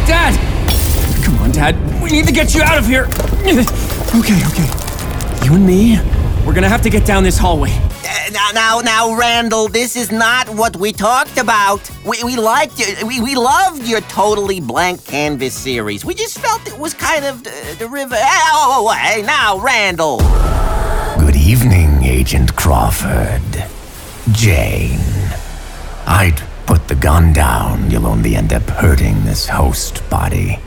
Dad! Come on, Dad. We need to get you out of here. Okay. You and me, we're gonna have to get down this hallway. Now, Randall, this is not what we talked about. We liked you. We loved your Totally Blank Canvas series. We just felt it was kind of the river. Hey, now, Randall. Good evening, Agent Crawford. Jane. I'd put the gun down. You'll only end up hurting this host body.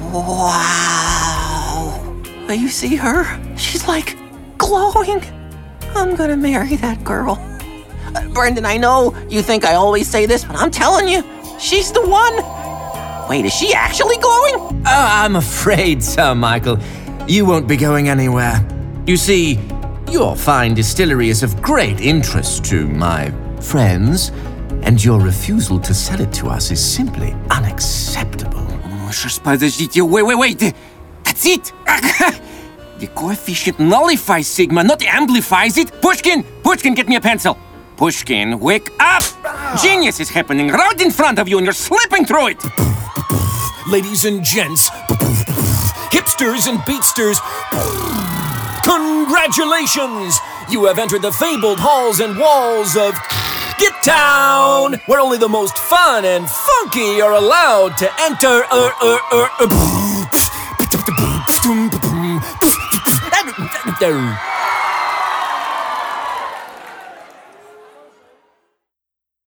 Wow. You see her? She's like glowing. I'm gonna marry that girl. Brendan, I know you think I always say this, but I'm telling you, she's the one. Wait, is she actually glowing? I'm afraid so, Michael. You won't be going anywhere. You see, your fine distillery is of great interest to my friends, and your refusal to sell it to us is simply unacceptable. Подождите, wait. That's it. The coefficient nullifies sigma, not amplifies it. Pushkin, get me a pencil. Pushkin, wake up! Genius is happening right in front of you and you're slipping through it. Ladies and gents, hipsters and beatsters, congratulations! You have entered the fabled halls and walls of Get Town, where only the most fun and funky are allowed to enter.